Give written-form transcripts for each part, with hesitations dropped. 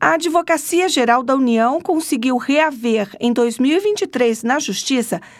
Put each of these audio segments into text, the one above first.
A Advocacia Geral da União conseguiu reaver em 2023 na Justiça R$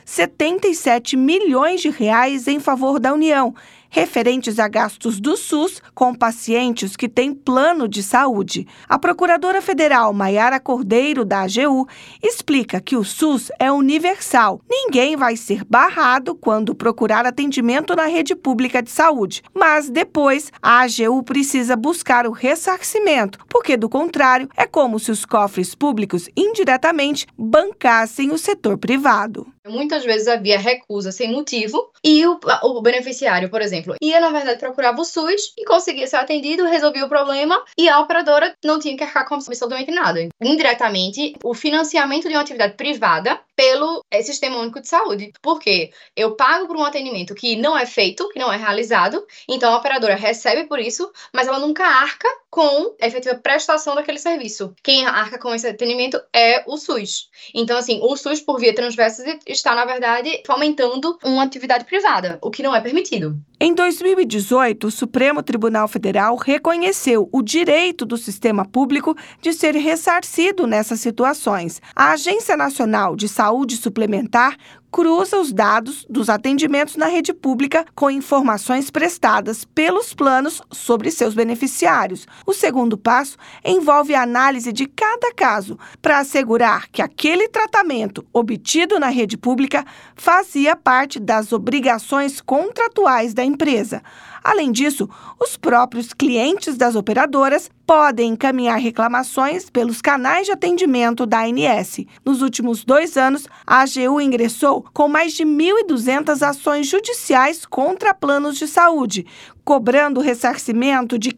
77 milhões em favor da União, referentes a gastos do SUS com pacientes que têm plano de saúde. A procuradora federal Maiara Cordeiro, da AGU, explica que o SUS é universal. Ninguém vai ser barrado quando procurar atendimento na rede pública de saúde. Mas depois, a AGU precisa buscar o ressarcimento, porque, do contrário, é como se os cofres públicos indiretamente bancassem o setor privado. Muitas vezes havia recusa sem motivo e o beneficiário, por exemplo, ia, na verdade, procurava o SUS e conseguia ser atendido, resolvia o problema e a operadora não tinha que arcar com absolutamente nada. Indiretamente, o financiamento de uma atividade privada pelo Sistema Único de Saúde. Porque eu pago por um atendimento que não é feito, que não é realizado, então a operadora recebe por isso, mas ela nunca arca com a efetiva prestação daquele serviço. Quem arca com esse atendimento é o SUS. Então, assim, o SUS, por via transversa, está, na verdade, fomentando uma atividade privada, o que não é permitido. Em 2018, o Supremo Tribunal Federal reconheceu o direito do sistema público de ser ressarcido nessas situações. A Agência Nacional de Saúde Suplementar cruza os dados dos atendimentos na rede pública com informações prestadas pelos planos sobre seus beneficiários. O segundo passo envolve a análise de cada caso para assegurar que aquele tratamento obtido na rede pública fazia parte das obrigações contratuais da empresa. Além disso, os próprios clientes das operadoras podem encaminhar reclamações pelos canais de atendimento da ANS. Nos últimos 2 anos, a AGU ingressou com mais de 1.200 ações judiciais contra planos de saúde, cobrando ressarcimento de R$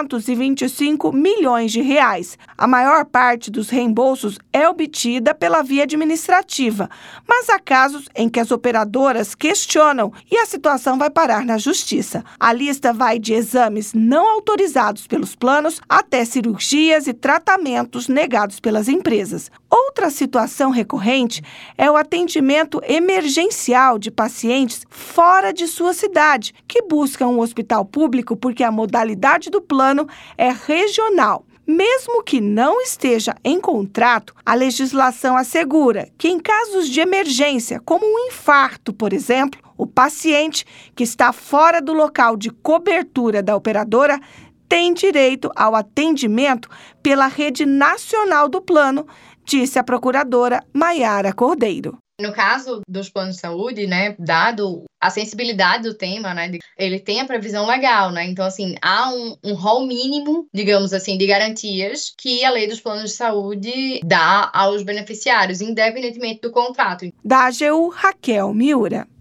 525 milhões. A maior parte dos reembolsos é obtida pela via administrativa, mas há casos em que as operadoras questionam e a situação vai parar na justiça. A lista vai de exames não autorizados pelos planos até cirurgias e tratamentos negados pelas empresas. Outra situação recorrente é o atendimento emergencial de pacientes fora de sua cidade, que buscam um hospital público porque a modalidade do plano é regional. Mesmo que não esteja em contrato, a legislação assegura que, em casos de emergência, como um infarto, por exemplo, o paciente que está fora do local de cobertura da operadora tem direito ao atendimento pela rede nacional do plano, disse a procuradora Maiara Cordeiro. No caso dos planos de saúde, né, dado a sensibilidade do tema, né, ele tem a previsão legal, né, então, assim, há um rol mínimo, digamos assim, de garantias que a lei dos planos de saúde dá aos beneficiários, independentemente do contrato. Da AGU, Raquel Miura.